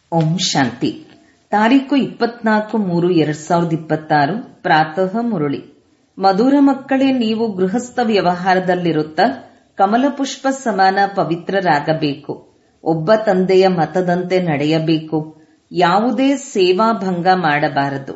ಓಂ ಶಾಂತಿ. ತಾರೀಕು 24/3/2026 ಪ್ರಾತಃ ಮುರಳಿ. ಮಧುರ ಮಕ್ಕಳೇ, ನೀವು ಗೃಹಸ್ಥ ವ್ಯವಹಾರದಲ್ಲಿರುತ್ತಾ ಕಮಲಪುಷ್ಪ ಸಮಾನ ಪವಿತ್ರರಾಗಬೇಕು. ಒಬ್ಬ ತಂದೆಯ ಮತದಂತೆ ನಡೆಯಬೇಕು. ಯಾವುದೇ ಸೇವಾಭಂಗ ಮಾಡಬಾರದು.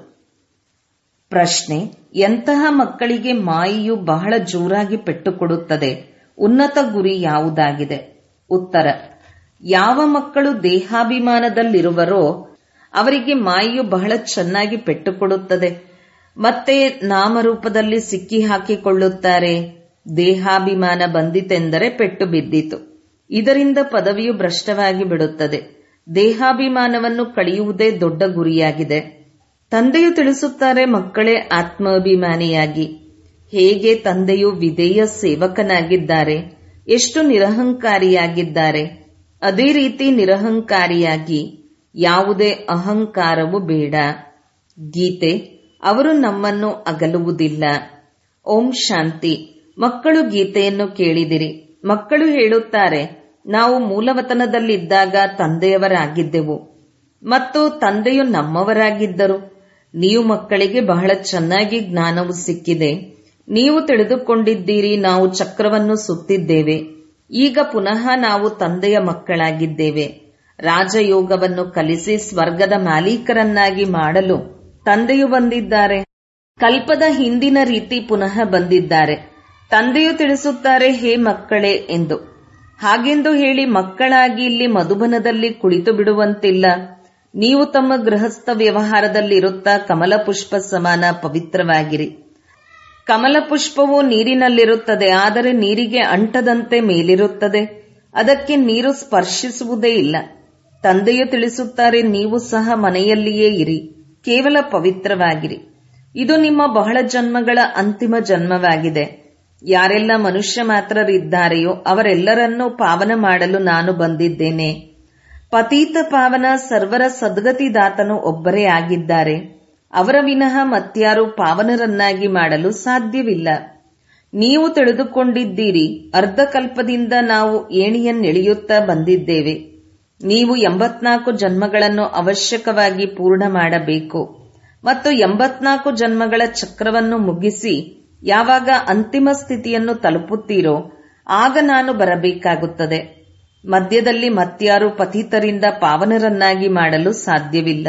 ಪ್ರಶ್ನೆ: ಎಂತಹ ಮಕ್ಕಳಿಗೆ ಮಾಯೆಯು ಬಹಳ ಜೋರಾಗಿ ಪೆಟ್ಟು ಕೊಡುತ್ತದೆ? ಉನ್ನತ ಗುರಿ ಯಾವುದಾಗಿದೆ? ಉತ್ತರ: ಯಾವ ಮಕ್ಕಳು ದೇಹಾಭಿಮಾನದಲ್ಲಿರುವರೋ ಅವರಿಗೆ ಮಾಯೆಯು ಬಹಳ ಚೆನ್ನಾಗಿ ಪೆಟ್ಟು ಕೊಡುತ್ತದೆ. ಮತ್ತೆ ನಾಮರೂಪದಲ್ಲಿ ಸಿಕ್ಕಿ ಹಾಕಿಕೊಳ್ಳುತ್ತಾರೆ. ದೇಹಾಭಿಮಾನ ಬಂದಿತೆಂದರೆ ಪೆಟ್ಟು ಬಿದ್ದಿತು. ಇದರಿಂದ ಪದವಿಯು ಭ್ರಷ್ಟವಾಗಿ ಬಿಡುತ್ತದೆ. ದೇಹಾಭಿಮಾನವನ್ನು ಕಳೆಯುವುದೇ ದೊಡ್ಡ ಗುರಿಯಾಗಿದೆ. ತಂದೆಯು ತಿಳಿಸುತ್ತಾರೆ, ಮಕ್ಕಳೇ ಆತ್ಮಾಭಿಮಾನಿಯಾಗಿ. ಹೇಗೆ ತಂದೆಯು ವಿಧೇಯ ಸೇವಕನಾಗಿದ್ದಾರೆ, ಎಷ್ಟು ನಿರಹಂಕಾರಿಯಾಗಿದ್ದಾರೆ, ಅದೇ ರೀತಿ ನಿರಹಂಕಾರಿಯಾಗಿ. ಯಾವುದೇ ಅಹಂಕಾರವು ಬೇಡ. ಗೀತೆ: ಅವರು ನಮ್ಮನ್ನು ಅಗಲುವುದಿಲ್ಲ. ಓಂ ಶಾಂತಿ. ಮಕ್ಕಳು ಗೀತೆಯನ್ನು ಕೇಳಿದಿರಿ. ಮಕ್ಕಳು ಹೇಳುತ್ತಾರೆ, ನಾವು ಮೂಲವತನದಲ್ಲಿದ್ದಾಗ ತಂದೆಯವರಾಗಿದ್ದೆವು ಮತ್ತು ತಂದೆಯು ನಮ್ಮವರಾಗಿದ್ದರು. ನೀವು ಮಕ್ಕಳಿಗೆ ಬಹಳ ಚೆನ್ನಾಗಿ ಜ್ಞಾನವು ಸಿಕ್ಕಿದೆ. ನೀವು ತಿಳಿದುಕೊಂಡಿದ್ದೀರಿ, ನಾವು ಚಕ್ರವನ್ನು ಸುತ್ತಿದ್ದೇವೆ. ಈಗ ಪುನಃ ನಾವು ತಂದೆಯ ಮಕ್ಕಳಾಗಿದ್ದೇವೆ. ರಾಜಯೋಗವನ್ನು ಕಲಿಸಿ ಸ್ವರ್ಗದ ಮಾಲೀಕರನ್ನಾಗಿ ಮಾಡಲು ತಂದೆಯು ಬಂದಿದ್ದಾರೆ. ಕಲ್ಪದ ಹಿಂದಿನ ರೀತಿ ಪುನಃ ಬಂದಿದ್ದಾರೆ. ತಂದೆಯು ತಿಳಿಸುತ್ತಾರೆ, ಹೇ ಮಕ್ಕಳೇ ಎಂದು. ಹಾಗೆಂದು ಹೇಳಿ ಮಕ್ಕಳಾಗಿ ಇಲ್ಲಿ ಮಧುಬನದಲ್ಲಿ ಕುಳಿತು ಬಿಡುವಂತಿಲ್ಲ. ನೀವು ತಮ್ಮ ಗೃಹಸ್ಥ ವ್ಯವಹಾರದಲ್ಲಿರುತ್ತಾ ಕಮಲಪುಷ್ಪ ಸಮಾನ ಪವಿತ್ರವಾಗಿರಿ. ಕಮಲಪುಷ್ಪವು ನೀರಿನಲ್ಲಿರುತ್ತದೆ, ಆದರೆ ನೀರಿಗೆ ಅಂಟದಂತೆ ಮೇಲಿರುತ್ತದೆ. ಅದಕ್ಕೆ ನೀರು ಸ್ಪರ್ಶಿಸುವುದೇ ಇಲ್ಲ. ತಂದೆಯು ತಿಳಿಸುತ್ತಾರೆ, ನೀವು ಸಹ ಮನೆಯಲ್ಲಿಯೇ ಇರಿ, ಕೇವಲ ಪವಿತ್ರವಾಗಿರಿ. ಇದು ನಿಮ್ಮ ಬಹಳ ಜನ್ಮಗಳ ಅಂತಿಮ ಜನ್ಮವಾಗಿದೆ. ಯಾರೆಲ್ಲ ಮನುಷ್ಯ ಮಾತ್ರರಿದ್ದಾರೆಯೋ ಅವರೆಲ್ಲರನ್ನೂ ಪಾವನ ಮಾಡಲು ನಾನು ಬಂದಿದ್ದೇನೆ. ಪತೀತ ಪಾವನ ಸರ್ವರ ಸದ್ಗತಿದಾತನು ಒಬ್ಬರೇ ಆಗಿದ್ದಾರೆ. ಅವರ ವಿನಃ ಮತ್ಯಾರು ಪಾವನರನ್ನಾಗಿ ಮಾಡಲು ಸಾಧ್ಯವಿಲ್ಲ. ನೀವು ತಿಳಿದುಕೊಂಡಿದ್ದೀರಿ, ಅರ್ಧಕಲ್ಪದಿಂದ ನಾವು ಏಣಿಯನ್ನೆಳೆಯುತ್ತಾ ಬಂದಿದ್ದೇವೆ. ನೀವು 84 ಜನ್ಮಗಳನ್ನು ಅವಶ್ಯಕವಾಗಿ ಪೂರ್ಣ ಮಾಡಬೇಕು ಮತ್ತು 84 ಜನ್ಮಗಳ ಚಕ್ರವನ್ನು ಮುಗಿಸಿ ಯಾವಾಗ ಅಂತಿಮ ಸ್ಥಿತಿಯನ್ನು ತಲುಪುತ್ತೀರೋ ಆಗ ನಾನು ಬರಬೇಕಾಗುತ್ತದೆ. ಮಧ್ಯದಲ್ಲಿ ಮತ್ಯಾರು ಪತಿತರಿಂದ ಪಾವನರನ್ನಾಗಿ ಮಾಡಲು ಸಾಧ್ಯವಿಲ್ಲ.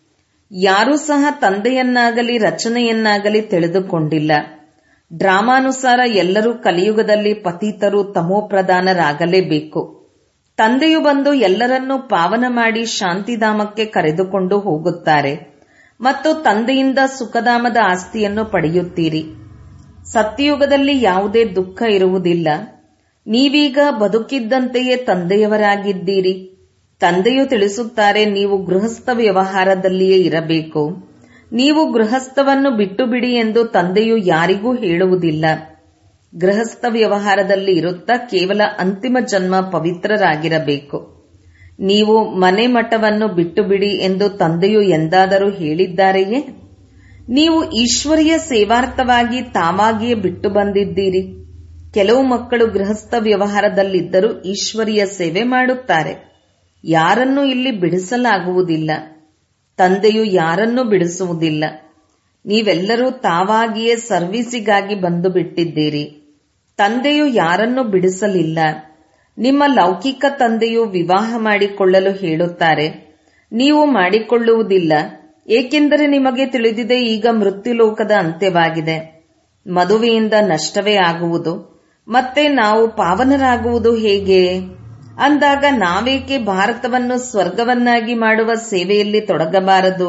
ಯಾರೂ ಸಹ ತಂದೆಯನ್ನಾಗಲಿ ರಚನೆಯನ್ನಾಗಲಿ ತಿಳಿದುಕೊಂಡಿಲ್ಲ. ಡ್ರಾಮಾನುಸಾರ ಎಲ್ಲರೂ ಕಲಿಯುಗದಲ್ಲಿ ಪತಿತರು ತಮೋಪ್ರಧಾನರಾಗಲೇಬೇಕು. ತಂದೆಯು ಬಂದು ಎಲ್ಲರನ್ನೂ ಪಾವನ ಮಾಡಿ ಶಾಂತಿಧಾಮಕ್ಕೆ ಕರೆದುಕೊಂಡು ಹೋಗುತ್ತಾರೆ ಮತ್ತು ತಂದೆಯಿಂದ ಸುಖಧಾಮದ ಆಸ್ತಿಯನ್ನು ಪಡೆಯುತ್ತೀರಿ. ಸತ್ಯಯುಗದಲ್ಲಿ ಯಾವುದೇ ದುಃಖ ಇರುವುದಿಲ್ಲ. ನೀವೀಗ ಬದುಕಿದ್ದಂತೆಯೇ ತಂದೆಯವರಾಗಿದ್ದೀರಿ. ತಂದೆಯು ತಿಳಿಸುತ್ತಾರೆ, ನೀವು ಗೃಹಸ್ಥ ವ್ಯವಹಾರದಲ್ಲಿಯೇ ಇರಬೇಕು. ನೀವು ಗೃಹಸ್ಥವನ್ನು ಬಿಟ್ಟು ಬಿಡಿ ಎಂದು ತಂದೆಯು ಯಾರಿಗೂ ಹೇಳುವುದಿಲ್ಲ. ಗೃಹಸ್ಥ ವ್ಯವಹಾರದಲ್ಲಿ ಇರುತ್ತಾ ಕೇವಲ ಅಂತಿಮ ಜನ್ಮ ಪವಿತ್ರರಾಗಿರಬೇಕು. ನೀವು ಮನೆ ಮಠವನ್ನು ಬಿಟ್ಟು ಬಿಡಿ ಎಂದು ತಂದೆಯು ಎಂದಾದರೂ ಹೇಳಿದ್ದಾರೆಯೇ? ನೀವು ಈಶ್ವರೀಯ ಸೇವಾರ್ಥವಾಗಿ ತಾವಾಗಿಯೇ ಬಿಟ್ಟು ಬಂದಿದ್ದೀರಿ. ಕೆಲವು ಮಕ್ಕಳು ಗೃಹಸ್ಥ ವ್ಯವಹಾರದಲ್ಲಿದ್ದರೂ ಈಶ್ವರೀಯ ಸೇವೆ ಮಾಡುತ್ತಾರೆ. ಯಾರನ್ನೂ ಇಲ್ಲಿ ಬಿಡಿಸಲಾಗುವುದಿಲ್ಲ. ತಂದೆಯು ಯಾರನ್ನೂ ಬಿಡಿಸುವುದಿಲ್ಲ. ನೀವೆಲ್ಲರೂ ತಾವಾಗಿಯೇ ಸರ್ವೀಸಿಗಾಗಿ ಬಂದು ಬಿಟ್ಟಿದ್ದೀರಿ. ತಂದೆಯು ಯಾರನ್ನೂ ಬಿಡಿಸಲಿಲ್ಲ. ನಿಮ್ಮ ಲೌಕಿಕ ತಂದೆಯು ವಿವಾಹ ಮಾಡಿಕೊಳ್ಳಲು ಹೇಳುತ್ತಾರೆ. ನೀವು ಮಾಡಿಕೊಳ್ಳುವುದಿಲ್ಲ, ಏಕೆಂದರೆ ನಿಮಗೆ ತಿಳಿದಿದೆ ಈಗ ಮೃತ್ಯುಲೋಕದ ಅಂತ್ಯವಾಗಿದೆ. ಮದುವೆಯಿಂದ ನಷ್ಟವೇ ಆಗುವುದು. ಮತ್ತೆ ನಾವು ಪಾವನರಾಗುವುದು ಹೇಗೆ ಅಂದಾಗ ನಾವೇಕೆ ಭಾರತವನ್ನು ಸ್ವರ್ಗವನ್ನಾಗಿ ಮಾಡುವ ಸೇವೆಯಲ್ಲಿ ತೊಡಗಬಾರದು?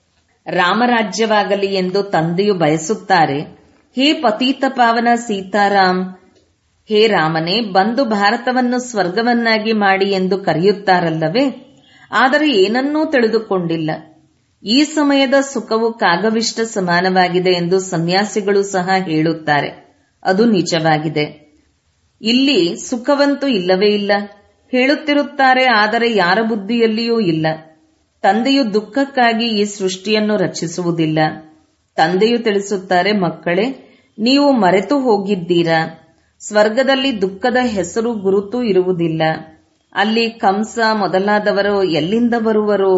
ರಾಮರಾಜ್ಯವಾಗಲಿ ಎಂದು ತಂದೆಯು ಬಯಸುತ್ತಾರೆ. ಹೇ ಪತೀತ ಪಾವನ ಸೀತಾರಾಮ್, ಹೇ ರಾಮನೇ, ಬಂದು ಭಾರತವನ್ನು ಸ್ವರ್ಗವನ್ನಾಗಿ ಮಾಡಿ ಎಂದು ಕರೆಯುತ್ತಾರಲ್ಲವೇ? ಆದರೆ ಏನನ್ನೂ ತಿಳಿದುಕೊಂಡಿಲ್ಲ. ಈ ಸಮಯದ ಸುಖವು ಕಾಗವಿಷ್ಟ ಸಮಾನವಾಗಿದೆ ಎಂದು ಸನ್ಯಾಸಿಗಳು ಸಹ ಹೇಳುತ್ತಾರೆ. ಅದು ನಿಜವಾಗಿದೆ. ಇಲ್ಲಿ ಸುಖವಂತೂ ಇಲ್ಲವೇ ಇಲ್ಲ ಹೇಳುತ್ತಿರುತ್ತಾರೆ, ಆದರೆ ಯಾರ ಬುದ್ಧಿಯಲ್ಲಿಯೂ ಇಲ್ಲ. ತಂದೆಯು ದುಃಖಕ್ಕಾಗಿ ಈ ಸೃಷ್ಟಿಯನ್ನು ರಚಿಸುವುದಿಲ್ಲ. ತಂದೆಯು ತಿಳಿಸುತ್ತಾರೆ, ಮಕ್ಕಳೇ, ನೀವು ಮರೆತು ಹೋಗಿದ್ದೀರಾ. ಸ್ವರ್ಗದಲ್ಲಿ ದುಃಖದ ಹೆಸರು ಗುರುತು ಇರುವುದಿಲ್ಲ. ಅಲ್ಲಿ ಕಂಸ ಮೊದಲಾದವರು ಎಲ್ಲಿಂದ ಬರುವರು?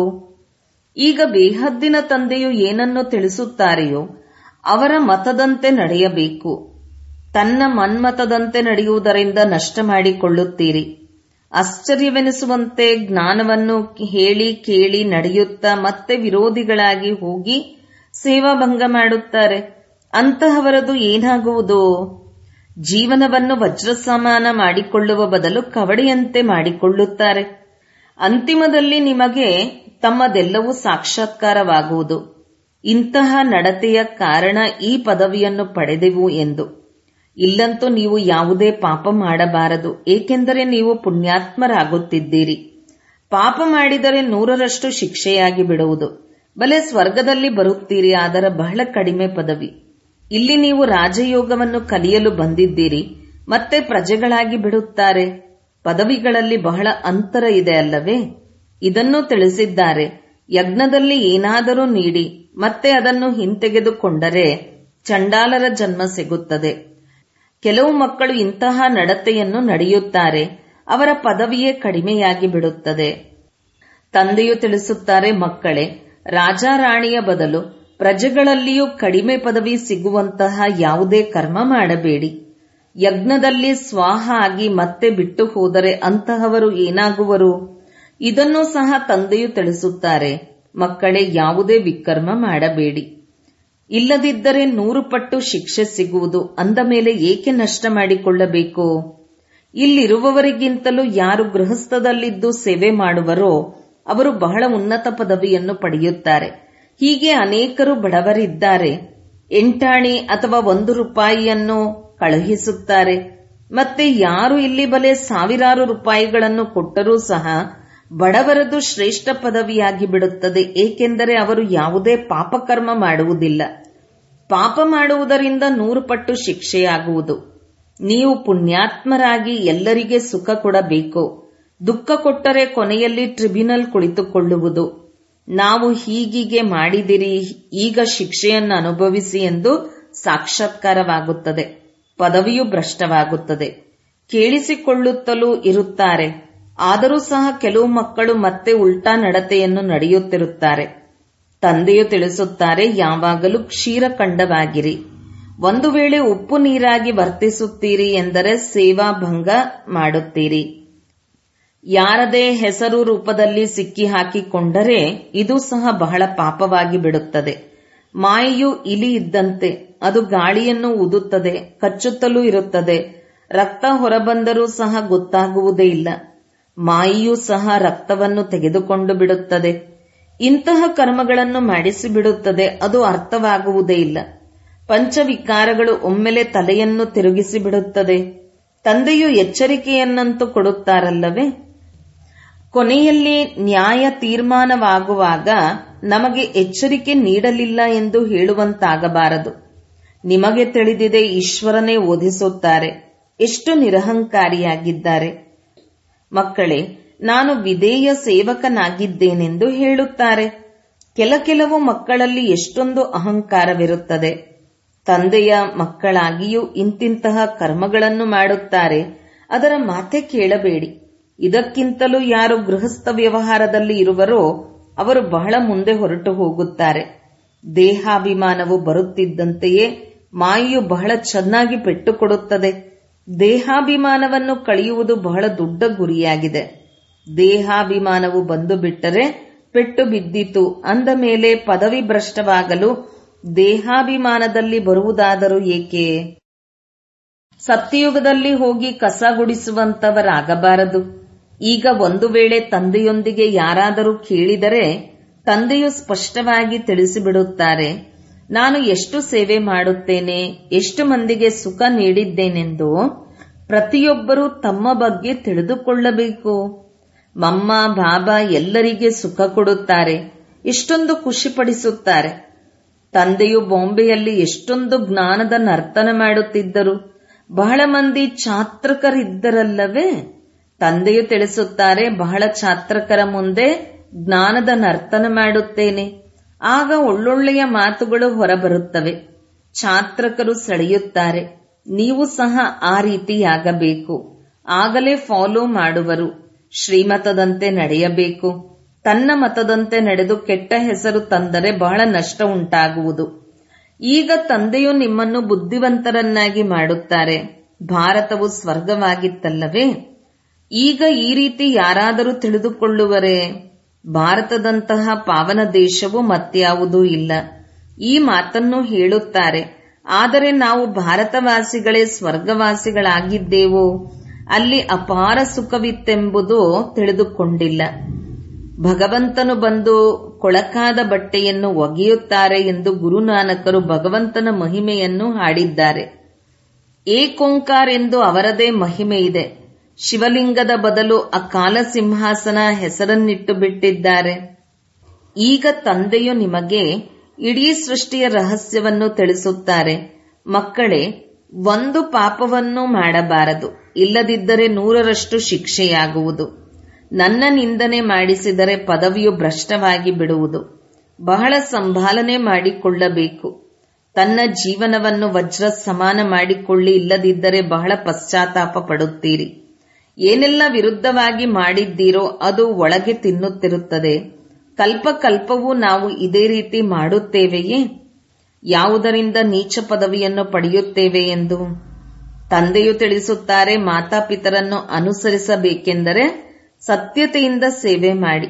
ಈಗ ಬೇಹದ್ದಿನ ತಂದೆಯು ಏನನ್ನು ತಿಳಿಸುತ್ತಾರೆಯೋ ಅವರ ಮತದಂತೆ ನಡೆಯಬೇಕು. ತನ್ನ ಮನ್ಮತದಂತೆ ನಡೆಯುವುದರಿಂದ ನಷ್ಟ ಮಾಡಿಕೊಳ್ಳುತ್ತೀರಿ. ಆಶ್ಚರ್ಯವೆನಿಸುವಂತೆ ಜ್ಞಾನವನ್ನು ಹೇಳಿ ಕೇಳಿ ನಡೆಯುತ್ತಾ ಮತ್ತೆ ವಿರೋಧಿಗಳಾಗಿ ಹೋಗಿ ಸೇವಾಭಂಗ ಮಾಡುತ್ತಾರೆ. ಅಂತಹವರದು ಏನಾಗುವುದು? ಜೀವನವನ್ನು ವಜ್ರಸಮಾನ ಮಾಡಿಕೊಳ್ಳುವ ಬದಲು ಕವಡೆಯಂತೆ ಮಾಡಿಕೊಳ್ಳುತ್ತಾರೆ. ಅಂತಿಮದಲ್ಲಿ ನಿಮಗೆ ತಮ್ಮದೆಲ್ಲವೂ ಸಾಕ್ಷಾತ್ಕಾರವಾಗುವುದು. ಇಂತಹ ನಡತೆಯ ಕಾರಣ ಈ ಪದವಿಯನ್ನು ಪಡೆದೆವು ಎಂದು. ಇಲ್ಲಂತೂ ನೀವು ಯಾವುದೇ ಪಾಪ ಮಾಡಬಾರದು, ಏಕೆಂದರೆ ನೀವು ಪುಣ್ಯಾತ್ಮರಾಗುತ್ತಿದ್ದೀರಿ. ಪಾಪ ಮಾಡಿದರೆ 100ರಷ್ಟು ಶಿಕ್ಷೆಯಾಗಿ ಬಿಡುವುದು. ಬಲೆ ಸ್ವರ್ಗದಲ್ಲಿ ಬರುತ್ತೀರಿ, ಆದರೆ ಬಹಳ ಕಡಿಮೆ ಪದವಿ. ಇಲ್ಲಿ ನೀವು ರಾಜಯೋಗವನ್ನು ಕಲಿಯಲು ಬಂದಿದ್ದೀರಿ, ಮತ್ತೆ ಪ್ರಜೆಗಳಾಗಿ ಬಿಡುತ್ತಾರೆ. ಪದವಿಗಳಲ್ಲಿ ಬಹಳ ಅಂತರ ಇದೆ ಅಲ್ಲವೇ? ಇದನ್ನು ತಿಳಿಸಿದ್ದಾರೆ. ಯಜ್ಞದಲ್ಲಿ ಏನಾದರೂ ನೀಡಿ ಮತ್ತೆ ಅದನ್ನು ಹಿಂತೆಗೆದುಕೊಂಡರೆ ಚಂಡಾಲರ ಜನ್ಮ ಸಿಗುತ್ತದೆ. ಕೆಲವು ಮಕ್ಕಳು ಇಂತಹ ನಡತೆಯನ್ನು ನಡೆಯುತ್ತಾರೆ, ಅವರ ಪದವಿಯೇ ಕಡಿಮೆಯಾಗಿ ಬಿಡುತ್ತದೆ. ತಂದೆಯು ತಿಳಿಸುತ್ತಾರೆ, ಮಕ್ಕಳೇ, ರಾಜಾರಾಣಿಯ ಬದಲು ಪ್ರಜೆಗಳಲ್ಲಿಯೂ ಕಡಿಮೆ ಪದವಿ ಸಿಗುವಂತಹ ಯಾವುದೇ ಕರ್ಮ ಮಾಡಬೇಡಿ. ಯಜ್ಞದಲ್ಲಿ ಸ್ವಾಹ ಆಗಿ ಮತ್ತೆ ಬಿಟ್ಟು ಹೋದರೆ ಅಂತಹವರು ಏನಾಗುವರು? ಇದನ್ನು ಸಹ ತಂದೆಯು ತಿಳಿಸುತ್ತಾರೆ. ಮಕ್ಕಳೇ, ಯಾವುದೇ ವಿಕರ್ಮ ಮಾಡಬೇಡಿ. ಇಲ್ಲದಿದ್ದರೆ 100 ಪಟ್ಟು ಶಿಕ್ಷೆ ಸಿಗುವುದು. ಅಂದ ಮೇಲೆ ಏಕೆ ನಷ್ಟ ಮಾಡಿಕೊಳ್ಳಬೇಕು? ಇಲ್ಲಿರುವವರಿಗಿಂತಲೂ ಯಾರು ಗೃಹಸ್ಥದಲ್ಲಿದ್ದು ಸೇವೆ ಮಾಡುವರೋ ಅವರು ಬಹಳ ಉನ್ನತ ಪದವಿಯನ್ನು ಪಡೆಯುತ್ತಾರೆ. ಹೀಗೆ ಅನೇಕರು ಬಡವರಿದ್ದಾರೆ. 8 ಆಣೆ ಅಥವಾ 1 ರೂಪಾಯಿಯನ್ನು ಕಳುಹಿಸುತ್ತಾರೆ. ಮತ್ತೆ ಯಾರು ಇಲ್ಲಿ ಬಲೆ ಸಾವಿರಾರು ರೂಪಾಯಿಗಳನ್ನು ಕೊಟ್ಟರೂ ಸಹ ಬಡವರದು ಶ್ರೇಷ್ಠ ಪದವಿಯಾಗಿ ಬಿಡುತ್ತದೆ, ಏಕೆಂದರೆ ಅವರು ಯಾವುದೇ ಪಾಪಕರ್ಮ ಮಾಡುವುದಿಲ್ಲ. ಪಾಪ ಮಾಡುವುದರಿಂದ 100 ಪಟ್ಟು ಶಿಕ್ಷೆಯಾಗುವುದು. ನೀವು ಪುಣ್ಯಾತ್ಮರಾಗಿ ಎಲ್ಲರಿಗೆ ಸುಖ ಕೊಡಬೇಕು. ದುಃಖ ಕೊಟ್ಟರೆ ಕೊನೆಯಲ್ಲಿ ಟ್ರಿಬ್ಯುನಲ್ ಕುಳಿತುಕೊಳ್ಳುವುದು. ನಾವು ಹೀಗೀಗೆ ಮಾಡಿದಿರಿ, ಈಗ ಶಿಕ್ಷೆಯನ್ನು ಅನುಭವಿಸಿ ಎಂದು ಸಾಕ್ಷಾತ್ಕಾರವಾಗುತ್ತದೆ. ಪದವಿಯು ಭ್ರಷ್ಟವಾಗುತ್ತದೆ. ಕೇಳಿಸಿಕೊಳ್ಳುತ್ತಲೂ ಇರುತ್ತಾರೆ. ಆದರೂ ಸಹ ಕೆಲವು ಮಕ್ಕಳು ಮತ್ತೆ ಉಲ್ಟಾ ನಡತೆಯನ್ನು ನಡೆಯುತ್ತಿರುತ್ತಾರೆ. ತಂದೆಯು ತಿಳಿಸುತ್ತಾರೆ, ಯಾವಾಗಲೂ ಕ್ಷೀರಖಂಡವಾಗಿರಿ. ಒಂದು ವೇಳೆ ಉಪ್ಪು ನೀರಾಗಿ ವರ್ತಿಸುತ್ತೀರಿ ಎಂದರೆ ಸೇವಾಭಂಗ ಮಾಡುತ್ತೀರಿ. ಯಾರದೇ ಹೆಸರು ರೂಪದಲ್ಲಿ ಸಿಕ್ಕಿ ಹಾಕಿಕೊಂಡರೆ ಇದು ಸಹ ಬಹಳ ಪಾಪವಾಗಿ ಬಿಡುತ್ತದೆ. ಮಾಯೆಯು ಇಲಿ ಇದ್ದಂತೆ, ಅದು ಗಾಳಿಯನ್ನು ಊದುತ್ತದೆ, ಕಚ್ಚುತ್ತಲೂ ಇರುತ್ತದೆ. ರಕ್ತ ಹೊರಬಂದರೂ ಸಹ ಗೊತ್ತಾಗುವುದೇ ಇಲ್ಲ. ಮಾಯೆಯೂ ಸಹ ರಕ್ತವನ್ನು ತೆಗೆದುಕೊಂಡು ಬಿಡುತ್ತದೆ. ಇಂತಹ ಕರ್ಮಗಳನ್ನು ಮಾಡಿಸಿಬಿಡುತ್ತದೆ. ಅದು ಅರ್ಥವಾಗುವುದೇ ಇಲ್ಲ. ಪಂಚವಿಕಾರಗಳು ಒಮ್ಮೆಲೆ ತಲೆಯನ್ನು ತಿರುಗಿಸಿ ಬಿಡುತ್ತದೆ. ತಂದೆಯು ಎಚ್ಚರಿಕೆಯನ್ನಂತೂ ಕೊಡುತ್ತಾರಲ್ಲವೇ? ಕೊನೆಯಲ್ಲಿ ನ್ಯಾಯ ತೀರ್ಮಾನವಾಗುವಾಗ ನಮಗೆ ಎಚ್ಚರಿಕೆ ನೀಡಲಿಲ್ಲ ಎಂದು ಹೇಳುವಂತಾಗಬಾರದು. ನಿಮಗೆ ತಿಳಿದಿದೆ, ಈಶ್ವರನೇ ಓದಿಸುತ್ತಾರೆ. ಎಷ್ಟು ನಿರಹಂಕಾರಿಯಾಗಿದ್ದಾರೆ. ಮಕ್ಕಳೇ, ನಾನು ವಿಧೇಯ ಸೇವಕನಾಗಿದ್ದೇನೆಂದು ಹೇಳುತ್ತಾರೆ. ಕೆಲವು ಮಕ್ಕಳಲ್ಲಿ ಎಷ್ಟೊಂದು ಅಹಂಕಾರವಿರುತ್ತದೆ. ತಂದೆಯ ಮಕ್ಕಳಾಗಿಯೂ ಇಂತಿಂತಹ ಕರ್ಮಗಳನ್ನು ಮಾಡುತ್ತಾರೆ. ಅದರ ಮಾತೆ ಕೇಳಬೇಡಿ. ಇದಕ್ಕಿಂತಲೂ ಯಾರು ಗೃಹಸ್ಥ ವ್ಯವಹಾರದಲ್ಲಿ ಇರುವರೋ ಅವರು ಬಹಳ ಮುಂದೆ ಹೊರಟು ಹೋಗುತ್ತಾರೆ. ದೇಹಾಭಿಮಾನವು ಬರುತ್ತಿದ್ದಂತೆಯೇ ಮಾಯೆಯು ಬಹಳ ಚೆನ್ನಾಗಿ ಪೆಟ್ಟು ಕೊಡುತ್ತದೆ. ದೇಹಾಭಿಮಾನವನ್ನು ಕಳೆಯುವುದು ಬಹಳ ದೊಡ್ಡ ಗುರಿಯಾಗಿದೆ. ದೇಹಾಭಿಮಾನವು ಬಂದು ಬಿಟ್ಟರೆ ಪೆಟ್ಟು ಬಿದ್ದಿತು ಅಂದ ಮೇಲೆ ಪದವಿ ಭ್ರಷ್ಟವಾಗಲು ದೇಹಾಭಿಮಾನದಲ್ಲಿ ಬರುವುದಾದರೂ ಏಕೆ? ಸತ್ಯಯುಗದಲ್ಲಿ ಹೋಗಿ ಕಸ ಗುಡಿಸುವಂತವರಾಗಬಾರದು. ಈಗ ಒಂದು ವೇಳೆ ತಂದೆಯೊಂದಿಗೆ ಯಾರಾದರೂ ಕೇಳಿದರೆ ತಂದೆಯು ಸ್ಪಷ್ಟವಾಗಿ ತಿಳಿಸಿಬಿಡುತ್ತಾರೆ, ನಾನು ಎಷ್ಟು ಸೇವೆ ಮಾಡುತ್ತೇನೆ, ಎಷ್ಟು ಮಂದಿಗೆ ಸುಖ ನೀಡಿದ್ದೇನೆಂದು ಪ್ರತಿಯೊಬ್ಬರೂ ತಮ್ಮ ಬಗ್ಗೆ ತಿಳಿದುಕೊಳ್ಳಬೇಕು. ಮಮ್ಮ ಬಾಬಾ ಎಲ್ಲರಿಗೆ ಸುಖ ಕೊಡುತ್ತಾರೆ, ಎಷ್ಟೊಂದು ಖುಷಿಪಡಿಸುತ್ತಾರೆ. ತಂದೆಯು ಬಾಂಬೆಯಲ್ಲಿ ಎಷ್ಟೊಂದು ಜ್ಞಾನದ ನರ್ತನ ಮಾಡುತ್ತಿದ್ದರು. ಬಹಳ ಮಂದಿ ಛಾತ್ರಕರಿದ್ದರಲ್ಲವೇ? ತಂದೆಯು ತಿಳಿಸುತ್ತಾರೆ, ಬಹಳ ಛಾತ್ರಕರ ಮುಂದೆ ಜ್ಞಾನದ ನರ್ತನ ಮಾಡುತ್ತೇನೆ. ಆಗ ಒಳ್ಳೊಳ್ಳೆಯ ಮಾತುಗಳು ಹೊರಬರುತ್ತವೆ. ಛಾತ್ರಕರು ಸೆಳೆಯುತ್ತಾರೆ. ನೀವು ಸಹ ಆ ರೀತಿಯಾಗಬೇಕು. ಆಗಲೇ ಫಾಲೋ ಮಾಡುವರು. ಶ್ರೀಮತದಂತೆ ನಡೆಯಬೇಕು. ತನ್ನ ಮತದಂತೆ ನಡೆದು ಕೆಟ್ಟ ಹೆಸರು ತಂದರೆ ಬಹಳ ನಷ್ಟ ಉಂಟಾಗುವುದು. ಈಗ ತಂದೆಯು ನಿಮ್ಮನ್ನು ಬುದ್ಧಿವಂತರನ್ನಾಗಿ ಮಾಡುತ್ತಾರೆ. ಭಾರತವು ಸ್ವರ್ಗವಾಗಿತ್ತಲ್ಲವೇ? ಈಗ ಈ ರೀತಿ ಯಾರಾದರೂ ತಿಳಿದುಕೊಳ್ಳುವರೇ? ಭಾರತದಂತಹ ಪಾವನ ದೇಶವು ಮತ್ಯಾವುದೂ ಇಲ್ಲ. ಈ ಮಾತನ್ನು ಹೇಳುತ್ತಾರೆ. ಆದರೆ ನಾವು ಭಾರತವಾಸಿಗಳೇ ಸ್ವರ್ಗವಾಸಿಗಳಾಗಿದ್ದೇವೋ? ಅಲ್ಲಿ ಅಪಾರ ಸುಖವಿತ್ತೆಂಬುದು ತಿಳಿದುಕೊಂಡಿಲ್ಲ. ಭಗವಂತನು ಬಂದು ಕೊಳಕಾದ ಬಟ್ಟೆಯನ್ನು ಒಗೆಯುತ್ತಾರೆ ಎಂದು ಗುರುನಾನಕರು ಭಗವಂತನ ಮಹಿಮೆಯನ್ನು ಹಾಡಿದ್ದಾರೆ. ಏಕೋಂಕಾರ ಎಂದು ಅವರದೇ ಮಹಿಮೆ ಇದೆ. ಶಿವಲಿಂಗದ ಬದಲು ಅಕಾಲ ಸಿಂಹಾಸನ ಹೆಸರನ್ನಿಟ್ಟು ಬಿಟ್ಟಿದ್ದಾರೆ. ಈಗ ತಂದೆಯು ನಿಮಗೆ ಇಡೀ ಸೃಷ್ಟಿಯ ರಹಸ್ಯವನ್ನು ತಿಳಿಸುತ್ತಾರೆ. ಮಕ್ಕಳೇ, ಒಂದು ಪಾಪವನ್ನು ಮಾಡಬಾರದು, ಇಲ್ಲದಿದ್ದರೆ 100ರಷ್ಟು ಶಿಕ್ಷೆಯಾಗುವುದು. ನನ್ನ ನಿಂದನೆ ಮಾಡಿಸಿದರೆ ಪದವಿಯು ಭ್ರಷ್ಟವಾಗಿ ಬಿಡುವುದು. ಬಹಳ ಸಂಭಾಲನೆ ಮಾಡಿಕೊಳ್ಳಬೇಕು. ತನ್ನ ಜೀವನವನ್ನು ವಜ್ರ ಸಮಾನ ಮಾಡಿಕೊಳ್ಳಿ, ಇಲ್ಲದಿದ್ದರೆ ಬಹಳ ಪಶ್ಚಾತ್ತಾಪ ಪಡುತ್ತೀರಿ. ಏನೆಲ್ಲ ವಿರುದ್ಧವಾಗಿ ಮಾಡಿದ್ದೀರೋ ಅದು ಒಳಗೆ ತಿನ್ನುತ್ತಿರುತ್ತದೆ. ಕಲ್ಪಕಲ್ಪವೂ ನಾವು ಇದೇ ರೀತಿ ಮಾಡುತ್ತೇವೆಯೇ? ಯಾವುದರಿಂದ ನೀಚ ಪದವಿಯನ್ನು ಪಡೆಯುತ್ತೇವೆ ಎಂದು ತಂದೆಯು ತಿಳಿಸುತ್ತಾರೆ. ಮಾತಾಪಿತರನ್ನು ಅನುಸರಿಸಬೇಕೆಂದರೆ ಸತ್ಯತೆಯಿಂದ ಸೇವೆ ಮಾಡಿ.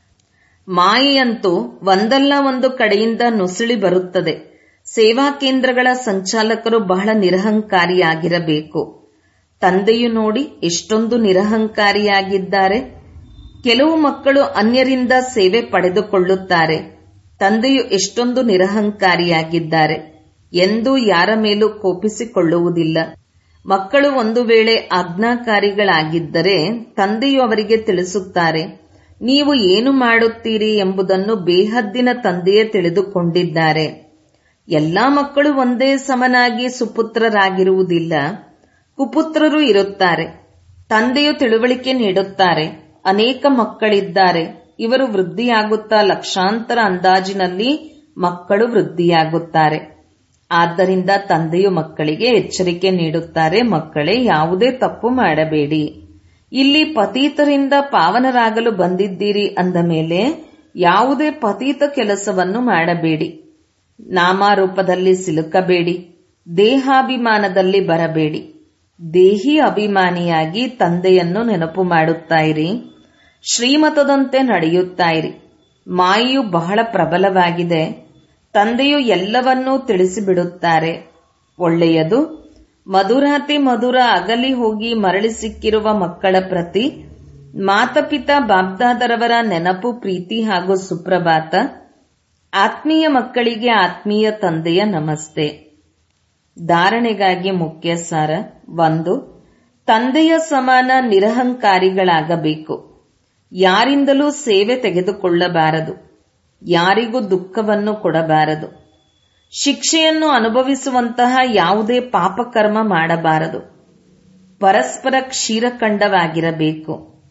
ಮಾಯೆಯಂತೂ ಒಂದಲ್ಲ ಒಂದು ಕಡೆಯಿಂದ ನುಸುಳಿ ಬರುತ್ತದೆ. ಸೇವಾ ಕೇಂದ್ರಗಳ ಸಂಚಾಲಕರು ಬಹಳ ನಿರಹಂಕಾರಿಯಾಗಿರಬೇಕು. ತಂದೆಯು ನೋಡಿ ಎಷ್ಟೊಂದು ನಿರಹಂಕಾರಿಯಾಗಿದ್ದಾರೆ. ಕೆಲವು ಮಕ್ಕಳು ಅನ್ಯರಿಂದ ಸೇವೆ ಪಡೆದುಕೊಳ್ಳುತ್ತಾರೆ. ತಂದೆಯು ಎಷ್ಟೊಂದು ನಿರಹಂಕಾರಿಯಾಗಿದ್ದಾರೆ. ಎಂದೂ ಯಾರ ಮೇಲೂ ಕೋಪಿಸಿಕೊಳ್ಳುವುದಿಲ್ಲ. ಮಕ್ಕಳು ಒಂದು ವೇಳೆ ಆಜ್ಞಾಕಾರಿಗಳಾಗಿದ್ದರೆ ತಂದೆಯು ಅವರಿಗೆ ತಿಳಿಸುತ್ತಾರೆ. ನೀವು ಏನು ಮಾಡುತ್ತೀರಿ ಎಂಬುದನ್ನು ಬೇಹದ್ದಿನ ತಂದೆಯೇ ತಿಳಿದುಕೊಂಡಿದ್ದಾರೆ. ಎಲ್ಲಾ ಮಕ್ಕಳು ಒಂದೇ ಸಮನಾಗಿ ಸುಪುತ್ರರಾಗಿರುವುದಿಲ್ಲ. ಕುಪುತ್ರರು ಇರುತ್ತಾರೆ. ತಂದೆಯು ತಿಳುವಳಿಕೆ ನೀಡುತ್ತಾರೆ. ಅನೇಕ ಮಕ್ಕಳಿದ್ದಾರೆ. ಇವರು ವೃದ್ಧಿಯಾಗುತ್ತಾ ಲಕ್ಷಾಂತರ ಅಂದಾಜಿನಲ್ಲಿ ಮಕ್ಕಳು ವೃದ್ಧಿಯಾಗುತ್ತಾರೆ. ಆದ್ದರಿಂದ ತಂದೆಯು ಮಕ್ಕಳಿಗೆ ಎಚ್ಚರಿಕೆ ನೀಡುತ್ತಾರೆ. ಮಕ್ಕಳೇ, ಯಾವುದೇ ತಪ್ಪು ಮಾಡಬೇಡಿ. ಇಲ್ಲಿ ಪತೀತರಿಂದ ಪಾವನರಾಗಲು ಬಂದಿದ್ದೀರಿ ಅಂದ ಮೇಲೆ ಯಾವುದೇ ಪತೀತ ಕೆಲಸವನ್ನು ಮಾಡಬೇಡಿ. ನಾಮಾರೂಪದಲ್ಲಿ ಸಿಲುಕಬೇಡಿ. ದೇಹಾಭಿಮಾನದಲ್ಲಿ ಬರಬೇಡಿ. ದೇಹಿ ಅಭಿಮಾನಿಯಾಗಿ ತಂದೆಯನ್ನು ನೆನಪು ಮಾಡುತ್ತಾ ಇರಿ. ಶ್ರೀಮತದಂತೆ ನಡೆಯುತ್ತಾ ಇರಿ. ಮಾಯೆಯು ಬಹಳ ಪ್ರಬಲವಾಗಿದೆ. ತಂದೆಯು ಎಲ್ಲವನ್ನೂ ತಿಳಿಸಿಬಿಡುತ್ತಾರೆ. ಒಳ್ಳೆಯದು. ಮಧುರಾತಿ ಮಧುರ ಅಗಲಿ ಹೋಗಿ ಮರಳಿ ಸಿಕ್ಕಿರುವ ಮಕ್ಕಳ ಪ್ರತಿ ಮಾತಪಿತಾ ಬಾಬ್ದಾದರವರ ನೆನಪು, ಪ್ರೀತಿ ಹಾಗೂ ಸುಪ್ರಭಾತ. ಆತ್ಮೀಯ ಮಕ್ಕಳಿಗೆ ಆತ್ಮೀಯ ತಂದೆಯ ನಮಸ್ತೆ. ಧಾರಣೆಗಾಗಿ ಮುಖ್ಯ ಸಾರ. 1. ತಂದೆಯ ಸಮಾನ ನಿರಹಂಕಾರಿಗಳಾಗಬೇಕು. ಯಾರಿಂದಲೂ ಸೇವೆ ತೆಗೆದುಕೊಳ್ಳಬಾರದು. ಯಾರಿಗೂ ದುಃಖವನ್ನು ಕೊಡಬಾರದು. ಶಿಕ್ಷೆಯನ್ನು ಅನುಭವಿಸುವಂತಹ ಯಾವುದೇ ಪಾಪಕರ್ಮ ಮಾಡಬಾರದು. ಪರಸ್ಪರ ಕ್ಷೀರಖಂಡವಾಗಿರಬೇಕು.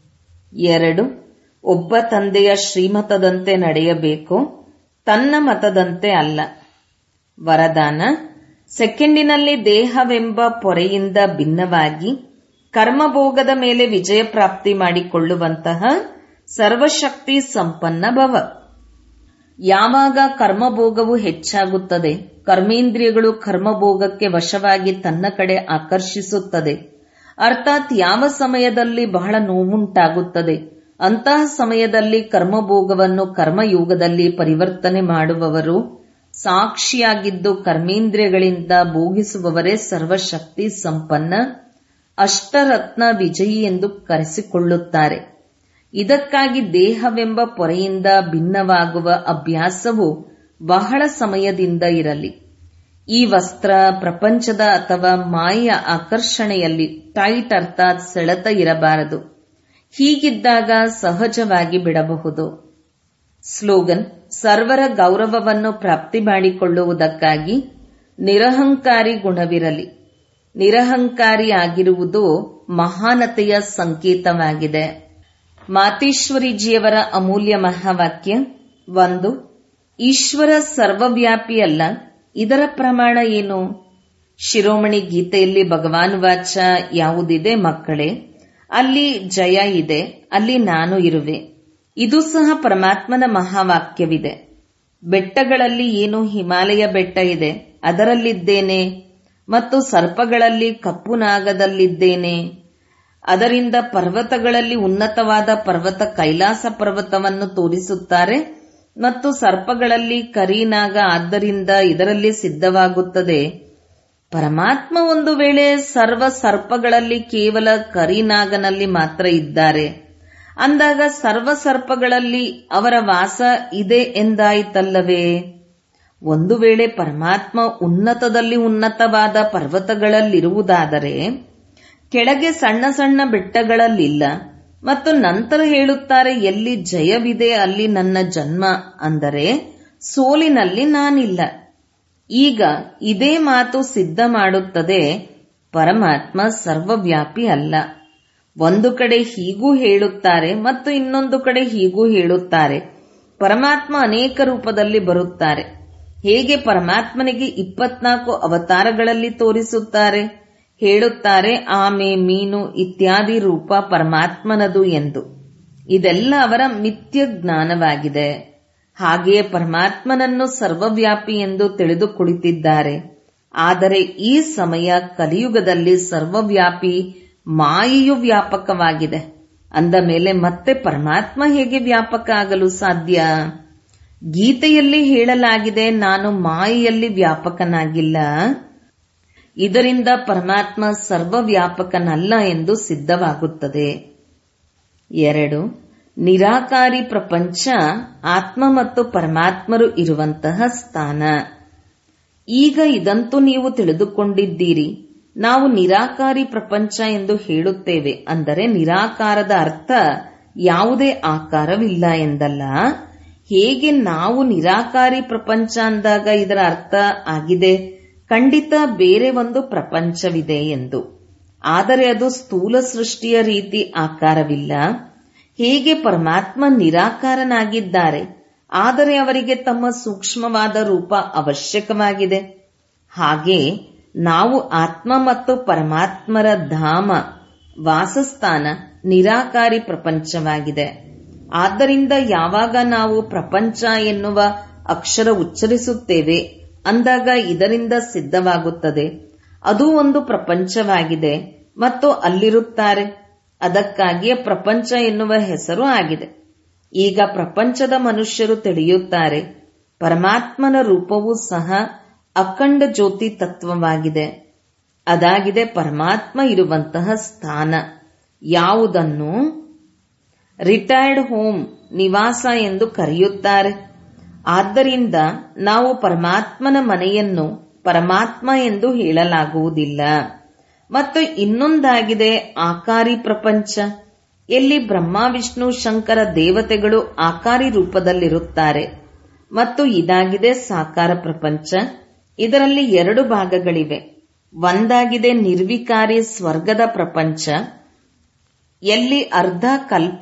2. ಒಬ್ಬ ತಂದೆಯ ಶ್ರೀಮತದಂತೆ ನಡೆಯಬೇಕು, ತನ್ನ ಮತದಂತೆ ಅಲ್ಲ. ವರದಾನ: ಸೆಕೆಂಡಿನಲ್ಲಿ ದೇಹವೆಂಬ ಪೊರೆಯಿಂದ ಭಿನ್ನವಾಗಿ ಕರ್ಮಭೋಗದ ಮೇಲೆ ವಿಜಯ ಪ್ರಾಪ್ತಿ ಮಾಡಿಕೊಳ್ಳುವಂತಹ ಸರ್ವಶಕ್ತಿ ಸಂಪನ್ನ ಭವ. ಯಾವಾಗ ಕರ್ಮಭೋಗವು ಹೆಚ್ಚಾಗುತ್ತದೆ, ಕರ್ಮೇಂದ್ರಿಯಗಳು ಕರ್ಮಭೋಗಕ್ಕೆ ವಶವಾಗಿ ತನ್ನ ಕಡೆ ಆಕರ್ಷಿಸುತ್ತದೆ. ಅರ್ಥಾತ್ ಯಾವ ಸಮಯದಲ್ಲಿ ಬಹಳ ನೋವುಂಟಾಗುತ್ತದೆ ಅಂತಹ ಸಮಯದಲ್ಲಿ ಕರ್ಮಭೋಗವನ್ನು ಕರ್ಮಯೋಗದಲ್ಲಿ ಪರಿವರ್ತನೆ ಮಾಡುವವರು ಸಾಕ್ಷಿಯಾಗಿದ್ದು ಕರ್ಮೇಂದ್ರಿಯಗಳಿಂದ ಭೋಗಿಸುವವರೇ ಸರ್ವಶಕ್ತಿ ಸಂಪನ್ನ ಅಷ್ಟರತ್ನ ವಿಜಯಿ ಎಂದು ಕರೆಸಿಕೊಳ್ಳುತ್ತಾರೆ. ಇದಕ್ಕಾಗಿ ದೇಹವೆಂಬ ಪೊರೆಯಿಂದ ಭಿನ್ನವಾಗುವ ಅಭ್ಯಾಸವು ಬಹಳ ಸಮಯದಿಂದ ಇರಲಿ. ಈ ವಸ್ತ್ರ ಪ್ರಪಂಚದ ಅಥವಾ ಮಾಯೆಯ ಆಕರ್ಷಣೆಯಲ್ಲಿ ಟೈಟ್ ಅರ್ಥಾತ್ ಸೆಳೆತ ಇರಬಾರದು. ಹೀಗಿದ್ದಾಗ ಸಹಜವಾಗಿ ಬಿಡಬಹುದು. ಸ್ಲೋಗನ್: ಸರ್ವರ ಗೌರವವನ್ನು ಪ್ರಾಪ್ತಿ ಮಾಡಿಕೊಳ್ಳುವುದಕ್ಕಾಗಿ ನಿರಹಂಕಾರಿ ಗುಣವಿರಲಿ. ನಿರಹಂಕಾರಿ ಆಗಿರುವುದು ಮಹಾನತೆಯ ಸಂಕೇತವಾಗಿದೆ. ಮಾತೇಶ್ವರಿಜಿಯವರ ಅಮೂಲ್ಯ ಮಹಾವಾಕ್ಯ. 1. ಈಶ್ವರ ಸರ್ವವ್ಯಾಪಿಯಲ್ಲ. ಇದರ ಪ್ರಮಾಣ ಏನು? ಶಿರೋಮಣಿ ಗೀತೆಯಲ್ಲಿ ಭಗವಾನ್ ವಾಚ ಯಾವುದಿದೆ? ಮಕ್ಕಳೇ, ಅಲ್ಲಿ ಜಯ ಇದೆ, ಅಲ್ಲಿ ನಾನು ಇರುವೆ. ಇದು ಸಹ ಪರಮಾತ್ಮನ ಮಹಾವಾಕ್ಯವಿದೆ. ಬೆಟ್ಟಗಳಲ್ಲಿ ಏನು ಹಿಮಾಲಯ ಬೆಟ್ಟ ಇದೆ, ಅದರಲ್ಲಿದ್ದೇನೆ, ಮತ್ತು ಸರ್ಪಗಳಲ್ಲಿ ಕಪ್ಪು ನಾಗದಲ್ಲಿದ್ದೇನೆ. ಅದರಿಂದ ಪರ್ವತಗಳಲ್ಲಿ ಉನ್ನತವಾದ ಪರ್ವತ ಕೈಲಾಸ ಪರ್ವತವನ್ನು ತೋರಿಸುತ್ತಾರೆ, ಮತ್ತು ಸರ್ಪಗಳಲ್ಲಿ ಕರಿನಾಗ, ಆದ್ದರಿಂದ ಇದರಲ್ಲಿ ಸಿದ್ಧವಾಗುತ್ತದೆ. ಪರಮಾತ್ಮ ಒಂದು ವೇಳೆ ಸರ್ವ ಸರ್ಪಗಳಲ್ಲಿ ಕೇವಲ ಕರಿನಾಗನಲ್ಲಿ ಮಾತ್ರ ಇದ್ದಾರೆ ಅಂದಾಗ ಸರ್ವ ಸರ್ಪಗಳಲ್ಲಿ ಅವರ ವಾಸ ಇದೆ ಎಂದಾಯಿತಲ್ಲವೇ? ಒಂದು ವೇಳೆ ಪರಮಾತ್ಮ ಉನ್ನತದಲ್ಲಿ ಉನ್ನತವಾದ ಪರ್ವತಗಳಲ್ಲಿರುವುದಾದರೆ ಕೆಳಗೆ ಸಣ್ಣ ಸಣ್ಣ ಬೆಟ್ಟಗಳಲ್ಲಿಲ್ಲ, ಮತ್ತು ನಂತರ ಹೇಳುತ್ತಾರೆ ಎಲ್ಲಿ ಜಯವಿದೆ ಅಲ್ಲಿ ನನ್ನ ಜನ್ಮ, ಅಂದರೆ ಸೋಲಿನಲ್ಲಿ ನಾನಿಲ್ಲ. ಈಗ ಇದೇ ಮಾತು ಸಿದ್ಧ ಮಾಡುತ್ತದೆ, ಪರಮಾತ್ಮ ಸರ್ವವ್ಯಾಪಿ ಅಲ್ಲ. ಒಂದು ಕಡೆ ಹೀಗೂ ಹೇಳುತ್ತಾರೆ ಮತ್ತು ಇನ್ನೊಂದು ಕಡೆ ಹೀಗೂ ಹೇಳುತ್ತಾರೆ. ಪರಮಾತ್ಮ ಅನೇಕ ರೂಪದಲ್ಲಿ ಬರುತ್ತಾರೆ. ಹೇಗೆ ಪರಮಾತ್ಮನಿಗೆ 24 ಅವತಾರಗಳಲ್ಲಿ ತೋರಿಸುತ್ತಾರೆ, ಹೇಳುತ್ತಾರೆ ಆಮೆ, ಮೀನು ಇತ್ಯಾದಿ ರೂಪ ಪರಮಾತ್ಮನದು ಎಂದು. ಇದೆಲ್ಲ ಅವರ ಮಿಥ್ಯ ಜ್ಞಾನವಾಗಿದೆ. ಹಾಗೆಯೇ ಪರಮಾತ್ಮನನ್ನು ಸರ್ವವ್ಯಾಪಿ ಎಂದು ತಿಳಿದು ಕುಳಿತಿದ್ದಾರೆ. ಆದರೆ ಈ ಸಮಯ ಕಲಿಯುಗದಲ್ಲಿ ಸರ್ವವ್ಯಾಪಿ ಮಾಯೆಯು ವ್ಯಾಪಕವಾಗಿದೆ. ಅಂದ ಮೇಲೆ ಮತ್ತೆ ಪರಮಾತ್ಮ ಹೇಗೆ ವ್ಯಾಪಕ ಆಗಲು ಸಾಧ್ಯ? ಗೀತೆಯಲ್ಲಿ ಹೇಳಲಾಗಿದೆ, ನಾನು ಮಾಯೆಯಲ್ಲಿ ವ್ಯಾಪಕನಾಗಿಲ್ಲ. ಇದರಿಂದ ಪರಮಾತ್ಮ ಸರ್ವವ್ಯಾಪಕನಲ್ಲ ಎಂದು ಸಿದ್ಧವಾಗುತ್ತದೆ. 2. ನಿರಾಕಾರಿ ಪ್ರಪಂಚ ಆತ್ಮ ಮತ್ತು ಪರಮಾತ್ಮರು ಇರುವಂತಹ ಸ್ಥಾನ. ಈಗ ಇದಂತೂ ನೀವು ತಿಳಿದುಕೊಂಡಿದ್ದೀರಿ. ನಾವು ನಿರಾಕಾರಿ ಪ್ರಪಂಚ ಎಂದು ಹೇಳುತ್ತೇವೆ, ಅಂದರೆ ನಿರಾಕಾರದ ಅರ್ಥ ಯಾವುದೇ ಆಕಾರವಿಲ್ಲ ಎಂದಲ್ಲ. ಹೇಗೆ ನಾವು ನಿರಾಕಾರಿ ಪ್ರಪಂಚ ಅಂದಾಗ ಇದರ ಅರ್ಥ ಆಗಿದೆ ಖಂಡಿತ ಬೇರೆ ಒಂದು ಪ್ರಪಂಚವಿದೆ ಎಂದು. ಆದರೆ ಅದು ಸ್ಥೂಲ ಸೃಷ್ಟಿಯ ರೀತಿ ಆಕಾರವಿಲ್ಲ. ಹೇಗೆ ಪರಮಾತ್ಮ ನಿರಾಕಾರನಾಗಿದ್ದಾರೆ, ಆದರೆ ಅವರಿಗೆ ತಮ್ಮ ಸೂಕ್ಷ್ಮವಾದ ರೂಪ ಅವಶ್ಯಕವಾಗಿದೆ. ಹಾಗೆ ನಾವು ಆತ್ಮ ಮತ್ತು ಪರಮಾತ್ಮರ ಧಾಮ, ವಾಸಸ್ಥಾನ ನಿರಾಕಾರಿ ಪ್ರಪಂಚವಾಗಿದೆ. ಆದ್ದರಿಂದ ಯಾವಾಗ ನಾವು ಪ್ರಪಂಚ ಎನ್ನುವ ಅಕ್ಷರ ಉಚ್ಚರಿಸುತ್ತೇವೆ ಅಂದಾಗ ಇದರಿಂದ ಸಿದ್ಧವಾಗುತ್ತದೆ ಅದು ಒಂದು ಪ್ರಪಂಚವಾಗಿದೆ ಮತ್ತು ಅಲ್ಲಿರುತ್ತಾರೆ. ಅದಕ್ಕಾಗಿಯೇ ಪ್ರಪಂಚ ಎನ್ನುವ ಹೆಸರು ಆಗಿದೆ. ಈಗ ಪ್ರಪಂಚದ ಮನುಷ್ಯರು ತಿಳಿಯುತ್ತಾರೆ, ಪರಮಾತ್ಮನ ರೂಪವೂ ಸಹ ಅಖಂಡ ಜ್ಯೋತಿ ತತ್ವವಾಗಿದೆ. ಅದಾಗಿದೆ ಪರಮಾತ್ಮ ಇರುವಂತಹ ಸ್ಥಾನ, ಯಾವುದನ್ನು ರಿಟೈರ್ಡ್ ಹೋಮ್, ನಿವಾಸ ಎಂದು ಕರೆಯುತ್ತಾರೆ. ಆದ್ದರಿಂದ ನಾವು ಪರಮಾತ್ಮನ ಮನೆಯನ್ನು ಪರಮಾತ್ಮ ಎಂದು ಹೇಳಲಾಗುವುದಿಲ್ಲ. ಮತ್ತು ಇನ್ನೊಂದಾಗಿದೆ ಆಕಾರಿ ಪ್ರಪಂಚ, ಎಲ್ಲಿ ಬ್ರಹ್ಮ ವಿಷ್ಣು ಶಂಕರ ದೇವತೆಗಳು ಆಕಾರಿ ರೂಪದಲ್ಲಿರುತ್ತಾರೆ. ಮತ್ತು ಇದಾಗಿದೆ ಸಾಕಾರ ಪ್ರಪಂಚ. ಇದರಲ್ಲಿ 2 ಭಾಗಗಳಿವೆ. ಒಂದಾಗಿದೆ ನಿರ್ವಿಕಾರಿ ಸ್ವರ್ಗದ ಪ್ರಪಂಚ, ಎಲ್ಲಿ ಅರ್ಧ ಕಲ್ಪ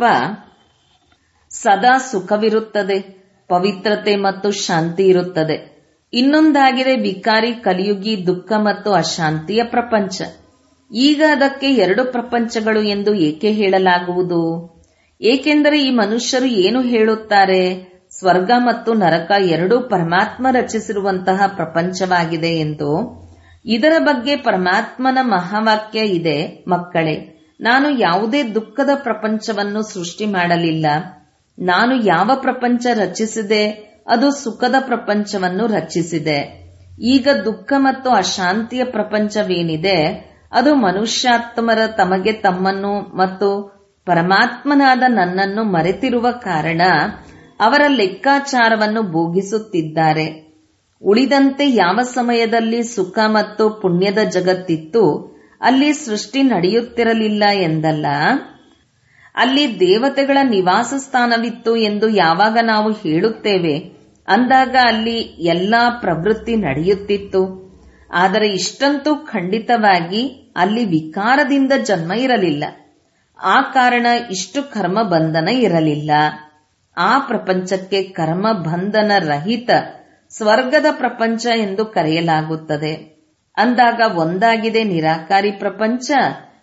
ಸದಾ ಸುಖವಿರುತ್ತದೆ, ಪವಿತ್ರತೆ ಮತ್ತು ಶಾಂತಿ ಇರುತ್ತದೆ. ಇನ್ನೊಂದಾಗಿದೆ ವಿಕಾರಿ ಕಲಿಯುಗಿ ದುಃಖ ಮತ್ತು ಅಶಾಂತಿಯ ಪ್ರಪಂಚ. ಈಗ ಅದಕ್ಕೆ 2 ಪ್ರಪಂಚಗಳು ಎಂದು ಏಕೆ ಹೇಳಲಾಗುವುದು? ಏಕೆಂದರೆ ಈ ಮನುಷ್ಯರು ಏನು ಹೇಳುತ್ತಾರೆ, ಸ್ವರ್ಗ ಮತ್ತು ನರಕ ಎರಡೂ ಪರಮಾತ್ಮ ರಚಿಸಿರುವಂತಹ ಪ್ರಪಂಚವಾಗಿದೆ ಎಂದು. ಇದರ ಬಗ್ಗೆ ಪರಮಾತ್ಮನ ಮಹಾವಾಕ್ಯ ಇದೆ, ಮಕ್ಕಳೇ, ನಾನು ಯಾವುದೇ ದುಃಖದ ಪ್ರಪಂಚವನ್ನು ಸೃಷ್ಟಿ ಮಾಡಲಿಲ್ಲ. ನಾನು ಯಾವ ಪ್ರಪಂಚ ರಚಿಸಿದೆ ಅದು ಸುಖದ ಪ್ರಪಂಚವನ್ನು ರಚಿಸಿದೆ. ಈಗ ದುಃಖ ಮತ್ತು ಅಶಾಂತಿಯ ಪ್ರಪಂಚವೇನಿದೆ ಅದು ಮನುಷ್ಯಾತ್ಮರ ತಮಗೆ ತಮ್ಮನ್ನು ಮತ್ತು ಪರಮಾತ್ಮನಾದ ನನ್ನನ್ನು ಮರೆತಿರುವ ಕಾರಣ ಅವರ ಲೆಕ್ಕಾಚಾರವನ್ನು ಭೋಗಿಸುತ್ತಿದ್ದಾರೆ. ಉಳಿದಂತೆ ಯಾವ ಸಮಯದಲ್ಲಿ ಸುಖ ಮತ್ತು ಪುಣ್ಯದ ಜಗತ್ತಿತ್ತು ಅಲ್ಲಿ ಸೃಷ್ಟಿ ನಡೆಯುತ್ತಿರಲಿಲ್ಲ ಎಂದಲ್ಲ, ಅಲ್ಲಿ ದೇವತೆಗಳ ನಿವಾಸ ಸ್ಥಾನವಿತ್ತು ಎಂದು ಯಾವಾಗ ನಾವು ಹೇಳುತ್ತೇವೆ ಅಂದಾಗ ಅಲ್ಲಿ ಎಲ್ಲಾ ಪ್ರವೃತ್ತಿ ನಡೆಯುತ್ತಿತ್ತು. ಆದರೆ ಇಷ್ಟಂತೂ ಖಂಡಿತವಾಗಿ ಅಲ್ಲಿ ವಿಕಾರದಿಂದ ಜನ್ಮ ಇರಲಿಲ್ಲ. ಆ ಕಾರಣ ಇಷ್ಟು ಕರ್ಮ ಬಂಧನ ಇರಲಿಲ್ಲ. ಆ ಪ್ರಪಂಚಕ್ಕೆ ಕರ್ಮ ಬಂಧನ ರಹಿತ ಸ್ವರ್ಗದ ಪ್ರಪಂಚ ಎಂದು ಕರೆಯಲಾಗುತ್ತದೆ. ಅಂದಾಗ ಒಂದಾಗಿದೆ ನಿರಾಕಾರಿ ಪ್ರಪಂಚ,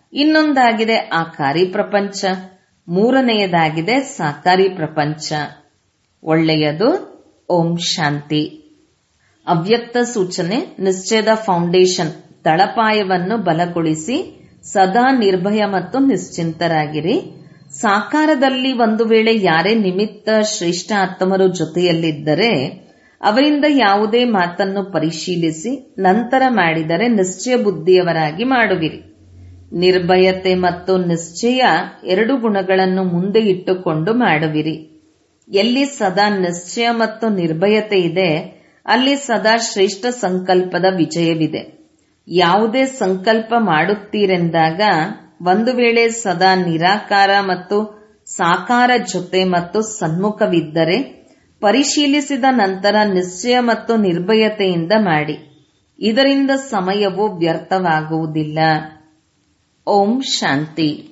ಇನ್ನೊಂದಾಗಿದೆ ಆಕಾರಿ ಪ್ರಪಂಚ, ಮೂರನೆಯದಾಗಿದೆ ಸಾಕಾರಿ ಪ್ರಪಂಚ. ಒಳ್ಳೆಯದು. ಓಂ ಶಾಂತಿ. ಅವ್ಯಕ್ತ ಸೂಚನೆ. ನಿಶ್ಚಯದ ಫೌಂಡೇಶನ್ ತಳಪಾಯವನ್ನು ಬಲಗೊಳಿಸಿ ಸದಾ ನಿರ್ಭಯ ಮತ್ತು ನಿಶ್ಚಿಂತರಾಗಿರಿ. ಸಾಕಾರದಲ್ಲಿ ಒಂದು ವೇಳೆ ಯಾರೇ ನಿಮಿತ್ತ ಶ್ರೇಷ್ಠ ಆತ್ಮರು ಜೊತೆಯಲ್ಲಿದ್ದರೆ ಅವರಿಂದ ಯಾವುದೇ ಮಾತನ್ನು ಪರಿಶೀಲಿಸಿ ನಂತರ ಮಾಡಿದರೆ ನಿಶ್ಚಯ ಬುದ್ಧಿಯವರಾಗಿ ಮಾಡುವಿರಿ. ನಿರ್ಭಯತೆ ಮತ್ತು ನಿಶ್ಚಯ ಎರಡು ಗುಣಗಳನ್ನು ಮುಂದೆ ಇಟ್ಟುಕೊಂಡು ಮಾಡುವಿರಿ. ಎಲ್ಲಿ ಸದಾ ನಿಶ್ಚಯ ಮತ್ತು ನಿರ್ಭಯತೆ ಇದೆ ಅಲ್ಲಿ ಸದಾ ಶ್ರೇಷ್ಠ ಸಂಕಲ್ಪದ ವಿಜಯವಿದೆ. ಯಾವುದೇ ಸಂಕಲ್ಪ ಮಾಡುತ್ತೀರೆಂದಾಗ ಒಂದು ವೇಳೆ ಸದಾ ನಿರಾಕಾರ ಮತ್ತು ಸಾಕಾರ ಜೊತೆ ಮತ್ತು ಸನ್ಮುಖವಿದ್ದರೆ ಪರಿಶೀಲಿಸಿದ ನಂತರ ನಿಶ್ಚಯ ಮತ್ತು ನಿರ್ಭಯತೆಯಿಂದ ಮಾಡಿ. ಇದರಿಂದ ಸಮಯವು ವ್ಯರ್ಥವಾಗುವುದಿಲ್ಲ. ಓಂ ಶಾಂತಿ.